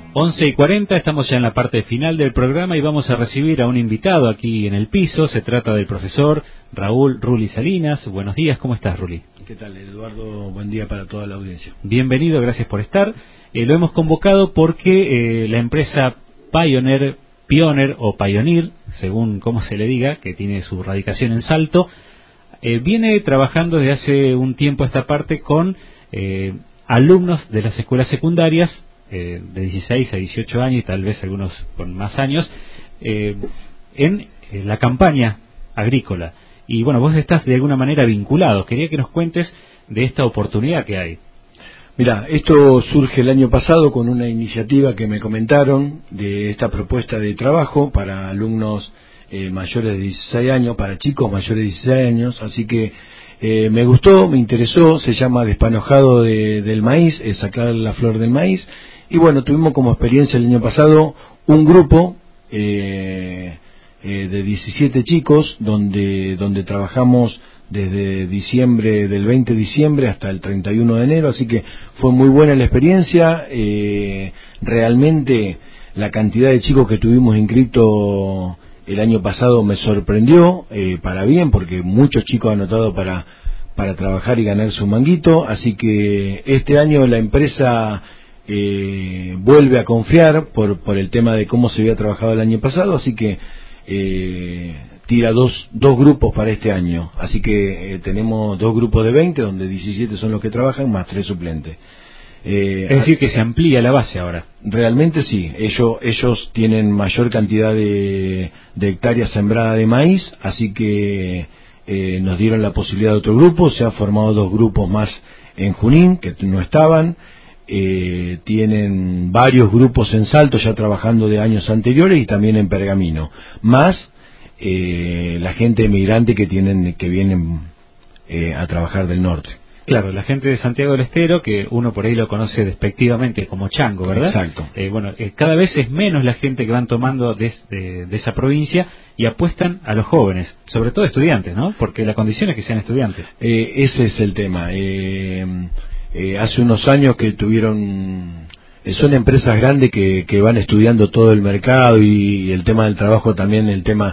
11:40, estamos ya en la parte final del programa y vamos a recibir a un invitado aquí en el piso. Se trata del profesor Raúl Rulli Salinas. Buenos días, ¿cómo estás, Rulli? ¿Qué tal, Eduardo? Buen día para toda la audiencia. Bienvenido, gracias por estar. Lo hemos convocado porque la empresa Pioneer o Pioneer, según cómo se le diga, que tiene su radicación en Salto, viene trabajando desde hace un tiempo a esta parte con alumnos de las escuelas secundarias de 16 a 18 años y tal vez algunos con más años, en la campaña agrícola. Y bueno, vos estás de alguna manera vinculado. Quería que nos cuentes de esta oportunidad que hay. Mira, esto surge el año pasado con una iniciativa que me comentaron de esta propuesta de trabajo para alumnos mayores de 16 años, para chicos mayores de 16 años, así que me gustó, me interesó. Se llama Despanojado del maíz, es sacar la flor del maíz. Y bueno, tuvimos como experiencia el año pasado un grupo de 17 chicos donde trabajamos desde del 20 de diciembre hasta el 31 de enero, así que fue muy buena la experiencia. Realmente la cantidad de chicos que tuvimos inscritos el año pasado me sorprendió para bien, porque muchos chicos han anotado para trabajar y ganar su manguito, así que este año la empresa vuelve a confiar por el tema de cómo se había trabajado el año pasado, así que tira dos grupos para este año, así que tenemos 2 grupos de 20, donde 17 son los que trabajan, más 3 suplentes. Es decir, que se amplía la base ahora. Realmente sí, ellos tienen mayor cantidad de hectáreas sembradas de maíz, así que nos dieron la posibilidad de otro grupo. Se han formado 2 grupos más en Junín, que no estaban. Tienen varios grupos en Salto ya trabajando de años anteriores y también en Pergamino, más la gente emigrante que vienen a trabajar del norte. Claro, la gente de Santiago del Estero, que uno por ahí lo conoce despectivamente como chango, ¿verdad? Exacto. Cada vez es menos la gente que van tomando de esa provincia y apuestan a los jóvenes, sobre todo estudiantes, ¿no? Porque la condición es que sean estudiantes. Ese es el tema. Hace unos años que son empresas grandes que van estudiando todo el mercado y el tema del trabajo también, el tema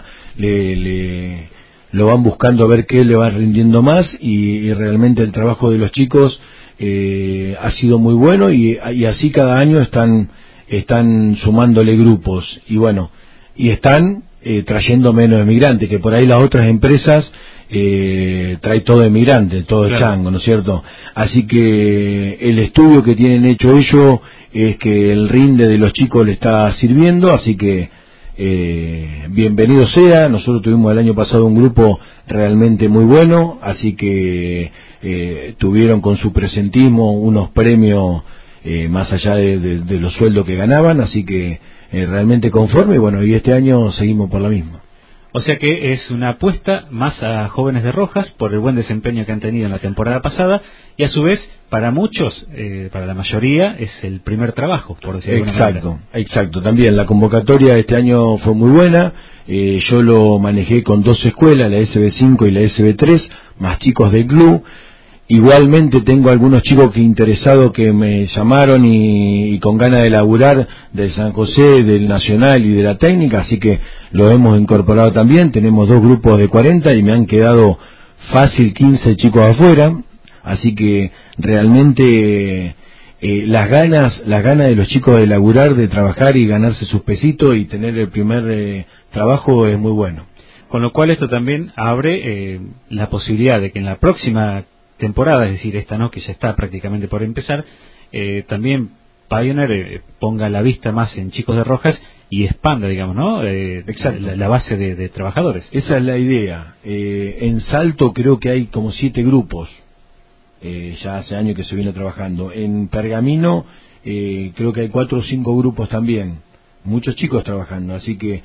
lo van buscando a ver qué le va rindiendo más, y realmente el trabajo de los chicos ha sido muy bueno, y así cada año están sumándole grupos y bueno, y están trayendo menos emigrantes, que por ahí las otras empresas trae todo emigrante, todo claro, chango, ¿no es cierto? Así que el estudio que tienen hecho ellos es que el rinde de los chicos le está sirviendo, así que bienvenido sea. Nosotros tuvimos el año pasado un grupo realmente muy bueno, así que tuvieron con su presentismo unos premios más allá de los sueldos que ganaban, así que realmente conforme, y bueno, y este año seguimos por la misma. O sea que es una apuesta más a jóvenes de Rojas por el buen desempeño que han tenido en la temporada pasada, y a su vez para muchos, para la mayoría, es el primer trabajo, por decirlo de alguna manera. Exacto. También la convocatoria este año fue muy buena. Yo lo manejé con 2 escuelas, la SB5 y la SB3, más chicos del club. Igualmente tengo algunos chicos interesados que me llamaron y con ganas de laburar del San José, del Nacional y de la Técnica, así que lo hemos incorporado también. Tenemos 2 grupos de 40 y me han quedado fácil 15 chicos afuera, así que realmente las ganas de los chicos de laburar, de trabajar y ganarse sus pesitos y tener el primer trabajo es muy bueno. Con lo cual esto también abre la posibilidad de que en la próxima temporada, es decir, esta no, que ya está prácticamente por empezar, también Pioneer ponga la vista más en chicos de Rojas y expanda, digamos, ¿no? La base de trabajadores. Esa es la idea. En Salto creo que hay como 7 grupos, ya hace años que se viene trabajando. En Pergamino creo que hay 4 o 5 grupos también, muchos chicos trabajando, así que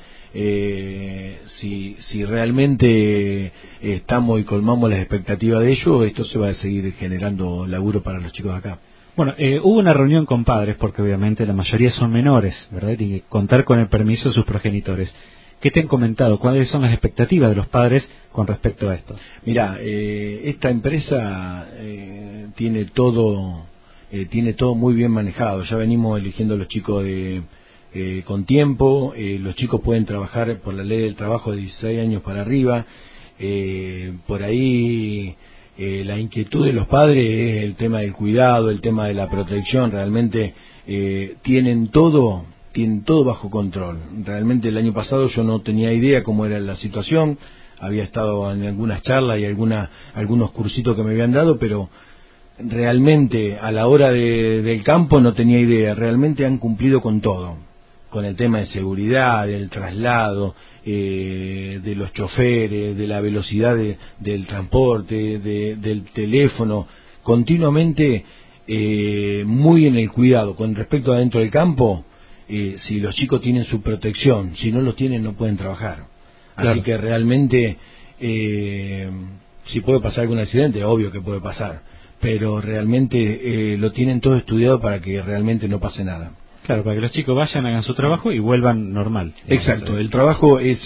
si realmente estamos y colmamos las expectativas de ellos, esto se va a seguir generando laburo para los chicos de acá. Bueno, hubo una reunión con padres, porque obviamente la mayoría son menores, ¿verdad? Y contar con el permiso de sus progenitores. ¿Qué te han comentado? ¿Cuáles son las expectativas de los padres con respecto a esto? Mira, esta empresa tiene todo tiene todo muy bien manejado. Ya venimos eligiendo a los chicos con tiempo, los chicos pueden trabajar por la ley del trabajo de 16 años para arriba, por ahí la inquietud de los padres es el tema del cuidado, el tema de la protección. Realmente tienen todo bajo control. Realmente el año pasado yo no tenía idea cómo era la situación, había estado en algunas charlas y algunos cursitos que me habían dado, pero realmente a la hora del campo no tenía idea. Realmente han cumplido con todo, con el tema de seguridad, del traslado, de los choferes, de la velocidad del transporte, del teléfono, continuamente muy en el cuidado. Con respecto a dentro del campo, si los chicos tienen su protección, si no los tienen no pueden trabajar. Claro. Así que realmente, si puede pasar algún accidente, obvio que puede pasar, pero realmente lo tienen todo estudiado para que realmente no pase nada. Claro, para que los chicos vayan, hagan su trabajo y vuelvan normal. Exacto, el trabajo es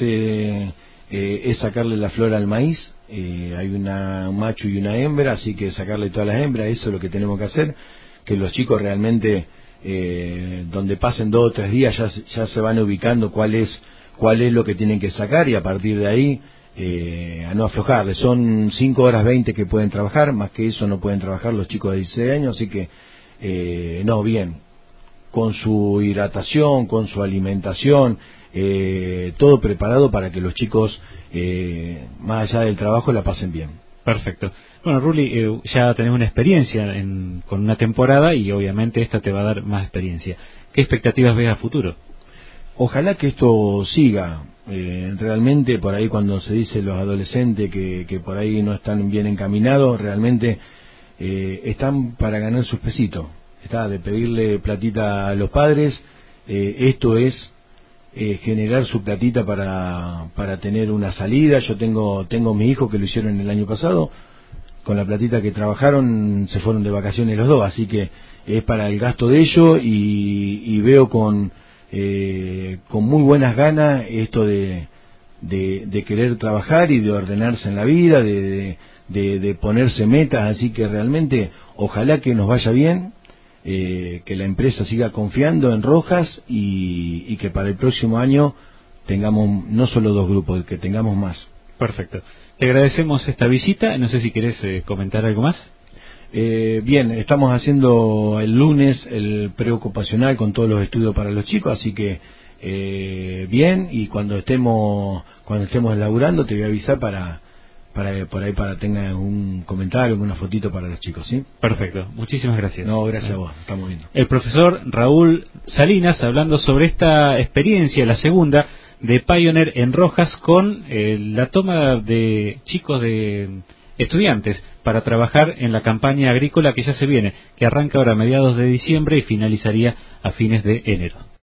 sacarle la flor al maíz. Hay un macho y una hembra, así que sacarle todas las hembras, eso es lo que tenemos que hacer, que los chicos realmente, donde pasen 2 o 3 días, ya se van ubicando cuál es lo que tienen que sacar, y a partir de ahí a no aflojarle. Son 5 horas 20 que pueden trabajar, más que eso no pueden trabajar los chicos de 16 años, así que bien, con su hidratación, con su alimentación, todo preparado para que los chicos, más allá del trabajo, la pasen bien. Perfecto. Bueno, Ruli, ya tenés una experiencia con una temporada y obviamente esta te va a dar más experiencia. ¿Qué expectativas ves a futuro? Ojalá que esto siga. Realmente por ahí cuando se dice los adolescentes que por ahí no están bien encaminados, realmente están para ganar sus pesitos. Está de pedirle platita a los padres. Esto es generar su platita para tener una salida. Yo tengo mi hijo que lo hicieron el año pasado, con la platita que trabajaron se fueron de vacaciones los dos, así que es para el gasto de ellos, y veo con muy buenas ganas esto de querer trabajar y de ordenarse en la vida, de ponerse metas. Así que realmente ojalá que nos vaya bien, que la empresa siga confiando en Rojas, y que para el próximo año tengamos no solo 2 grupos, que tengamos más. Perfecto. Te agradecemos esta visita. No sé si querés comentar algo más. Bien, estamos haciendo el lunes el preocupacional con todos los estudios para los chicos, así que bien, y cuando estemos laburando te voy a avisar para tenga un comentario, una fotito para los chicos, ¿sí? Perfecto, muchísimas gracias. No, gracias a vos, estamos viendo. El profesor Raúl Salinas hablando sobre esta experiencia, la segunda, de Pioneer en Rojas, con la toma de chicos, de estudiantes, para trabajar en la campaña agrícola que ya se viene, que arranca ahora a mediados de diciembre y finalizaría a fines de enero.